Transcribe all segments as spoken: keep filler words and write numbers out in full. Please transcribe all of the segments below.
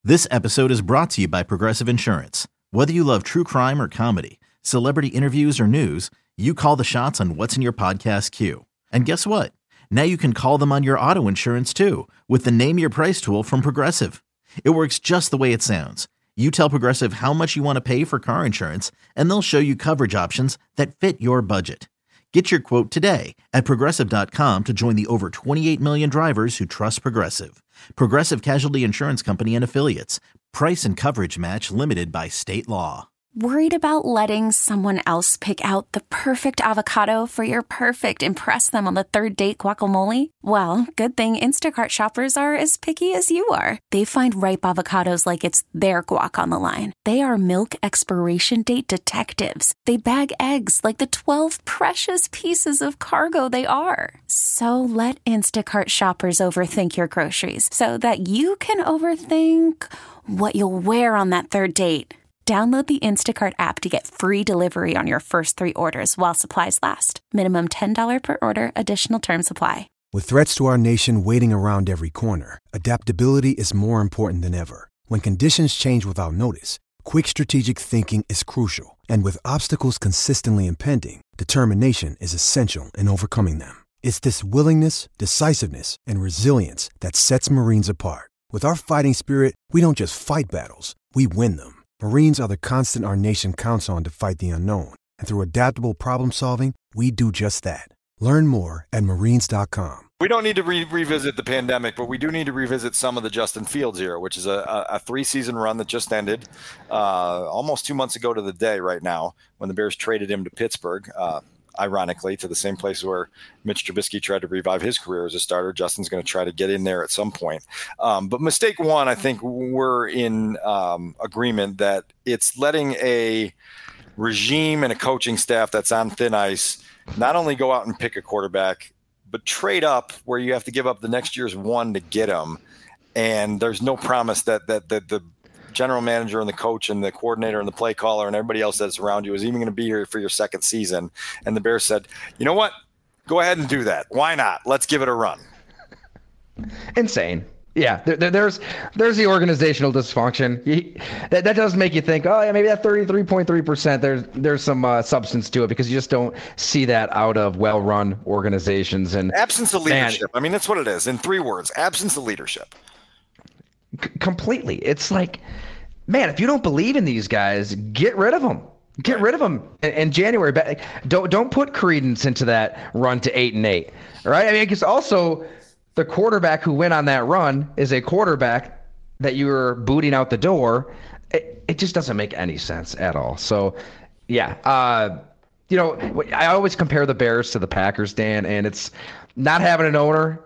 This episode is brought to you by Progressive Insurance. Whether you love true crime or comedy, celebrity interviews or news, you call the shots on what's in your podcast queue. And guess what? Now you can call them on your auto insurance too with the Name Your Price tool from Progressive. It works just the way it sounds. You tell Progressive how much you want to pay for car insurance, and they'll show you coverage options that fit your budget. Get your quote today at progressive dot com to join the over twenty-eight million drivers who trust Progressive. Progressive Casualty Insurance Company and Affiliates. Price and coverage match limited by state law. Worried about letting someone else pick out the perfect avocado for your perfect impress them on the third date guacamole? Well, good thing Instacart shoppers are as picky as you are. They find ripe avocados like it's their guac on the line. They are milk expiration date detectives. They bag eggs like the twelve precious pieces of cargo they are. So let Instacart shoppers overthink your groceries so that you can overthink what you'll wear on that third date. Download the Instacart app to get free delivery on your first three orders while supplies last. Minimum ten dollars per order. Additional terms apply. With threats to our nation waiting around every corner, adaptability is more important than ever. When conditions change without notice, quick strategic thinking is crucial. And with obstacles consistently impending, determination is essential in overcoming them. It's this willingness, decisiveness, and resilience that sets Marines apart. With our fighting spirit, we don't just fight battles, we win them. Marines are the constant our nation counts on to fight the unknown. And through adaptable problem solving, we do just that. Learn more at marines dot com. We don't need to re- revisit the pandemic, but we do need to revisit some of the Justin Fields era, which is a, a, a three-season run that just ended uh, almost two months ago to the day right now when the Bears traded him to Pittsburgh. Uh, Ironically, to the same place where Mitch Trubisky tried to revive his career as a starter. Justin's going to try to get in there at some point. Um, but mistake one, I think we're in um, agreement that it's letting a regime and a coaching staff that's on thin ice not only go out and pick a quarterback, but trade up where you have to give up the next year's one to get him. And there's no promise that that, that the general manager and the coach and the coordinator and the play caller and everybody else that's around you is even going to be here for your second season. And the Bears said, you know what? Go ahead and do that. Why not? Let's give it a run. Insane. Yeah, there, there, there's there's the organizational dysfunction. You, that, that does make you think, oh, yeah, maybe that thirty-three point three percent, there's, there's some uh, substance to it because you just don't see that out of well-run organizations. And absence of leadership. Man, I mean, that's what it is. In three words, absence of leadership. C- completely. It's like, man, if you don't believe in these guys, get rid of them. Get right. rid of them in, in January. Don't don't put credence into that run to eight and eight. All right. I mean, because also the quarterback who went on that run is a quarterback that you were booting out the door. It, it just doesn't make any sense at all. So, yeah. Uh, you know, I always compare the Bears to the Packers, Dan, and it's not having an owner.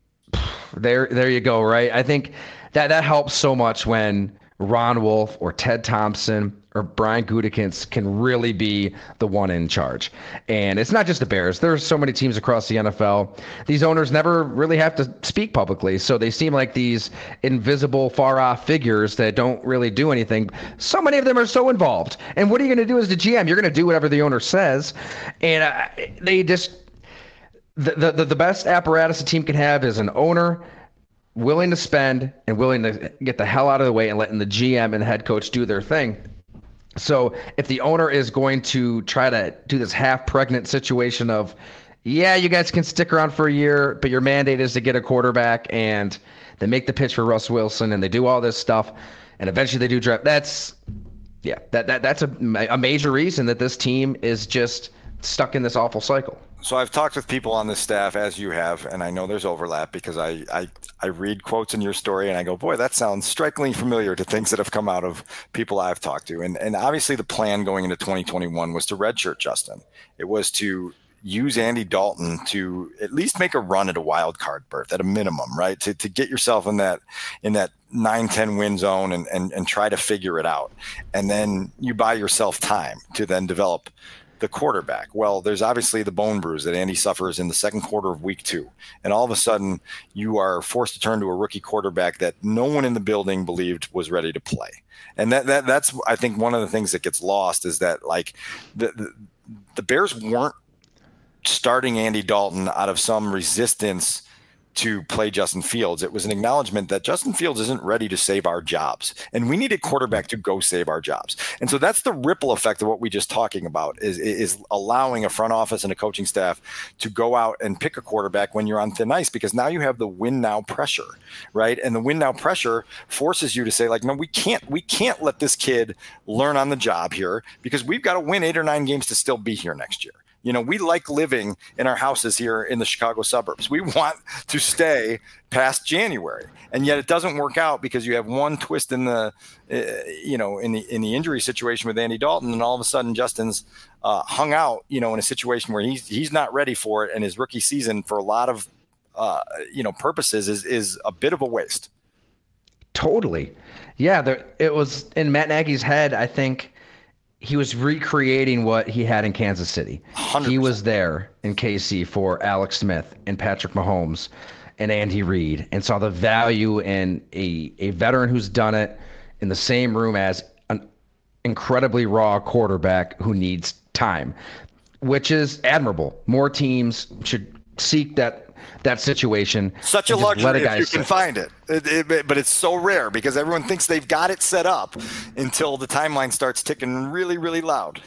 There, there you go. Right. I think that that helps so much when Ron Wolf or Ted Thompson or Brian Gutekunst can really be the one in charge. And it's not just the Bears. There's so many teams across the N F L. These owners never really have to speak publicly, so they seem like these invisible, far-off figures that don't really do anything. So many of them are so involved. And what are you going to do as the G M? You're going to do whatever the owner says. And uh, they just the, – the, the best apparatus a team can have is an owner willing to spend and willing to get the hell out of the way and letting the G M and the head coach do their thing. So if the owner is going to try to do this half-pregnant situation of, yeah, you guys can stick around for a year, but your mandate is to get a quarterback, and they make the pitch for Russ Wilson, and they do all this stuff, and eventually they do draft. That's, yeah, that that that's a, a major reason that this team is just stuck in this awful cycle. So I've talked with people on this staff, as you have, and I know there's overlap because I, I, I read quotes in your story and I go, boy, that sounds strikingly familiar to things that have come out of people I've talked to. And and obviously the plan going into twenty twenty-one was to redshirt Justin. It was to use Andy Dalton to at least make a run at a wild card berth at a minimum, right? To to get yourself in that in that nine ten win zone and, and, and try to figure it out. And then you buy yourself time to then develop the quarterback. Well, there's obviously the bone bruise that Andy suffers in the second quarter of week two. And all of a sudden you are forced to turn to a rookie quarterback that no one in the building believed was ready to play. And that, that that's, I think, one of the things that gets lost is that, like, the, the, the Bears weren't starting Andy Dalton out of some resistance to play Justin Fields. It was an acknowledgement that Justin Fields isn't ready to save our jobs, and we need a quarterback to go save our jobs. And so that's the ripple effect of what we just talking about is, is allowing a front office and a coaching staff to go out and pick a quarterback when you're on thin ice, because now you have the win now pressure, right? And the win now pressure forces you to say, like, no, we can't, we can't let this kid learn on the job here, because we've got to win eight or nine games to still be here next year. You know, we like living in our houses here in the Chicago suburbs. We want to stay past January, and yet it doesn't work out because you have one twist in the, uh, you know, in the in the injury situation with Andy Dalton, and all of a sudden Justin's uh, hung out, you know, in a situation where he's he's not ready for it, and his rookie season for a lot of, uh, you know, purposes is is a bit of a waste. Totally, yeah. There, it was in Matt Nagy's head, I think. He was recreating what he had in Kansas City. one hundred percent. He was there in K C for Alex Smith and Patrick Mahomes and Andy Reid, and saw the value in a, a veteran who's done it in the same room as an incredibly raw quarterback who needs time, which is admirable. More teams should seek that that situation. Such a luxury a if you sit. can find it. It, it. But it's so rare because everyone thinks they've got it set up until the timeline starts ticking really, really loud.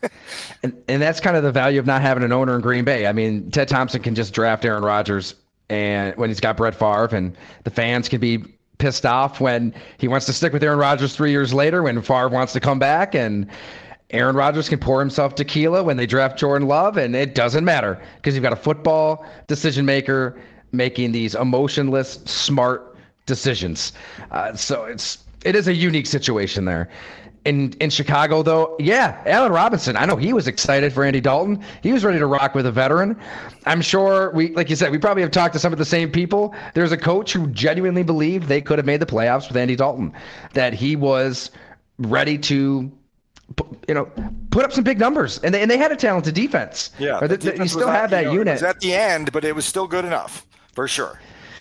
and and that's kind of the value of not having an owner in Green Bay. I mean, Ted Thompson can just draft Aaron Rodgers, and when he's got Brett Favre, and the fans can be pissed off when he wants to stick with Aaron Rodgers three years later, when Favre wants to come back, and Aaron Rodgers can pour himself tequila when they draft Jordan Love, and it doesn't matter because you've got a football decision maker making these emotionless, smart decisions. Uh, so it's it is a unique situation there. In in Chicago, though, yeah, Allen Robinson, I know he was excited for Andy Dalton. He was ready to rock with a veteran. I'm sure we, like you said, we probably have talked to some of the same people. There's a coach who genuinely believed they could have made the playoffs with Andy Dalton, that he was ready to, you know, put up some big numbers, and they and they had a talented defense. Yeah, the, the, you still have that you know, unit. It was at the end, but it was still good enough for sure.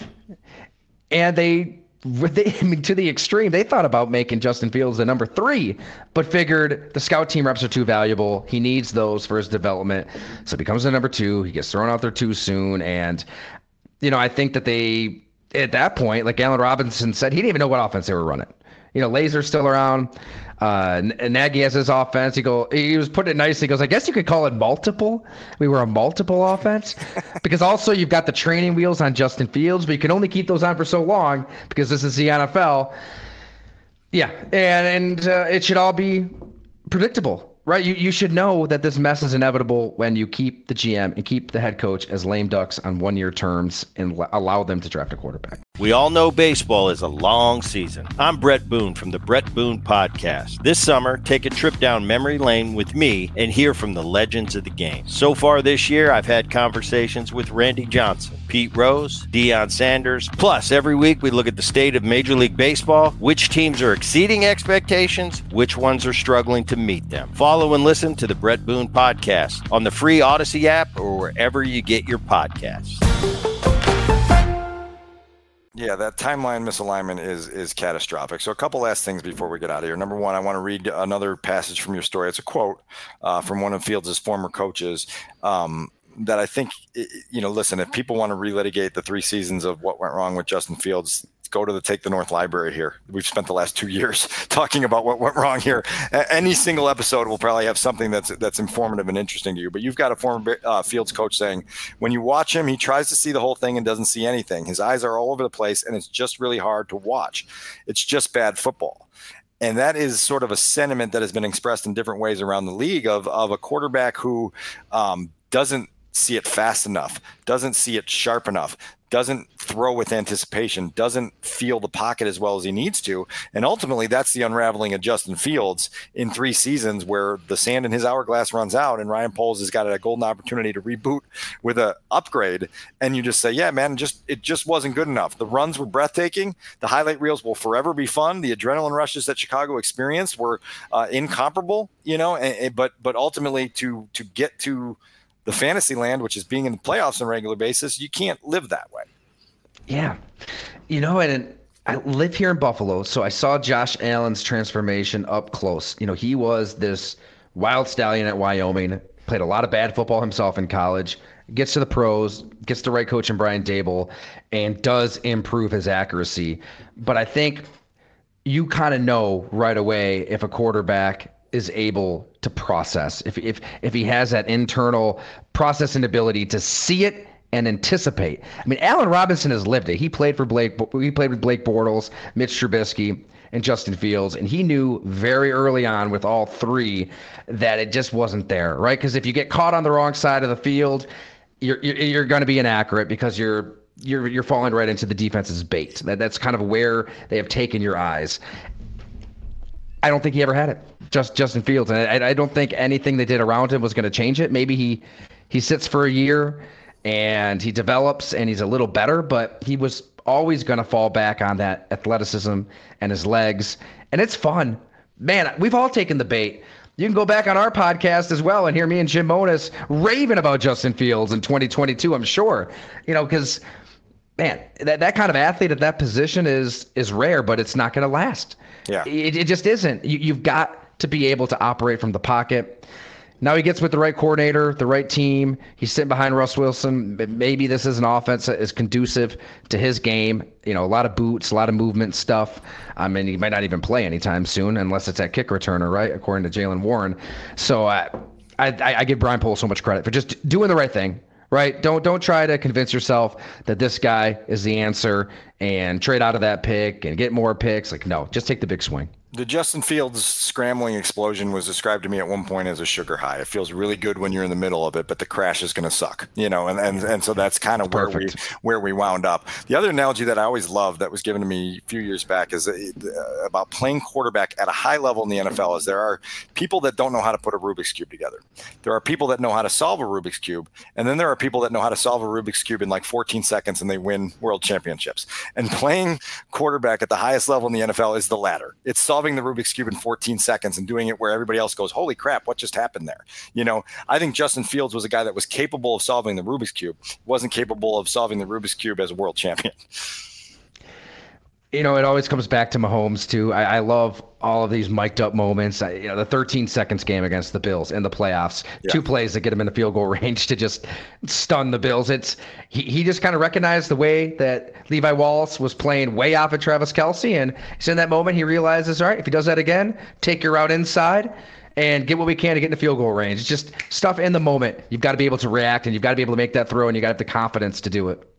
And they. They, I mean, to the extreme, they thought about making Justin Fields the number three, but figured the scout team reps are too valuable. He needs those for his development. So he becomes the number two. He gets thrown out there too soon. And, you know, I think that they, at that point, like Allen Robinson said, he didn't even know what offense they were running. You know, Lazer's still around. Uh, Nagy has his offense. He go. He was putting it nicely. He goes, I guess you could call it multiple. We were a multiple offense because also you've got the training wheels on Justin Fields, but you can only keep those on for so long because this is the N F L. Yeah, and and uh, it should all be predictable, right? You you should know that this mess is inevitable when you keep the G M and keep the head coach as lame ducks on one-year terms and l- allow them to draft a quarterback. We all know baseball is a long season. I'm Brett Boone from the Brett Boone Podcast. This summer, take a trip down memory lane with me and hear from the legends of the game. So far this year, I've had conversations with Randy Johnson, Pete Rose, Deion Sanders. Plus, every week we look at the state of Major League Baseball, which teams are exceeding expectations, which ones are struggling to meet them. Follow and listen to the Brett Boone Podcast on the free Odyssey app or wherever you get your podcasts. Yeah, that timeline misalignment is is catastrophic. So a couple last things before we get out of here. Number one, I want to read another passage from your story. It's a quote uh, from one of Fields' former coaches um, that I think, you know, listen, if people want to relitigate the three seasons of what went wrong with Justin Fields, go to the Take the North library here. We've spent the last two years talking about what went wrong here. A- any single episode will probably have something that's that's informative and interesting to you. But you've got a former uh, Fields coach saying, when you watch him, he tries to see the whole thing and doesn't see anything. His eyes are all over the place, and it's just really hard to watch. It's just bad football. And that is sort of a sentiment that has been expressed in different ways around the league of, of a quarterback who um, doesn't see it fast enough, doesn't see it sharp enough, doesn't throw with anticipation, doesn't feel the pocket as well as he needs to. And ultimately, that's the unraveling of Justin Fields in three seasons where the sand in his hourglass runs out and Ryan Poles has got a golden opportunity to reboot with an upgrade. And you just say, yeah, man, just it just wasn't good enough. The runs were breathtaking. The highlight reels will forever be fun. The adrenaline rushes that Chicago experienced were uh, incomparable, you know, and, and, but but ultimately to to get to the fantasy land, which is being in the playoffs on a regular basis, you can't live that way. Yeah. You know, and I live here in Buffalo, so I saw Josh Allen's transformation up close. You know, he was this wild stallion at Wyoming, played a lot of bad football himself in college, gets to the pros, gets the right coach in Brian Daboll, and does improve his accuracy. But I think you kind of know right away if a quarterback is able to process, if if if he has that internal processing ability to see it and anticipate. I mean, Allen Robinson has lived it. He played for Blake. He played with Blake Bortles, Mitch Trubisky, and Justin Fields, and he knew very early on with all three that it just wasn't there, right? Because if you get caught on the wrong side of the field, you're you're, you're going to be inaccurate because you're you're you're falling right into the defense's bait. That that's kind of where they have taken your eyes. I don't think he ever had it. Just Justin Fields, and I, I don't think anything they did around him was going to change it. Maybe he he sits for a year and he develops and he's a little better, but he was always going to fall back on that athleticism and his legs. And it's fun. Man, we've all taken the bait. You can go back on our podcast as well and hear me and Jim Monos raving about Justin Fields in twenty twenty-two, I'm sure. You know, because, man, that, that kind of athlete at that position is is rare, but it's not going to last. Yeah, It, it just isn't. You, you've got to be able to operate from the pocket. Now he gets with the right coordinator, the right team. He's sitting behind Russ Wilson. Maybe this is an offense that is conducive to his game. You know, a lot of boots, a lot of movement stuff. I mean, he might not even play anytime soon unless it's at kick returner, right? According to Jaylen Warren. So uh, I, I, I give Brian Poles so much credit for just doing the right thing, right? Don't don't try to convince yourself that this guy is the answer and trade out of that pick and get more picks. Like, no, just take the big swing. The Justin Fields scrambling explosion was described to me at one point as a sugar high. It feels really good when you're in the middle of it, but the crash is going to suck, you know, and, and, and so that's kind of where we, where we wound up. The other analogy that I always loved that was given to me a few years back is uh, about playing quarterback at a high level in the N F L is there are people that don't know how to put a Rubik's Cube together. There are people that know how to solve a Rubik's Cube. And then there are people that know how to solve a Rubik's Cube in like fourteen seconds and they win world championships. And playing quarterback at the highest level in the N F L is the latter. It's solving the Rubik's Cube in fourteen seconds and doing it where everybody else goes, holy crap, what just happened there? You know, I think Justin Fields was a guy that was capable of solving the Rubik's Cube, wasn't capable of solving the Rubik's Cube as a world champion. You know, it always comes back to Mahomes, too. I, I love all of these mic'd up moments. I, you know, the thirteen seconds game against the Bills in the playoffs, yeah. Two plays that get him in the field goal range to just stun the Bills. It's he, he just kind of recognized the way that Levi Wallace was playing way off at Travis Kelce. And so in that moment, he realizes, all right, if he does that again, take your route inside and get what we can to get in the field goal range. It's just stuff in the moment. You've got to be able to react and you've got to be able to make that throw and you got to have the confidence to do it.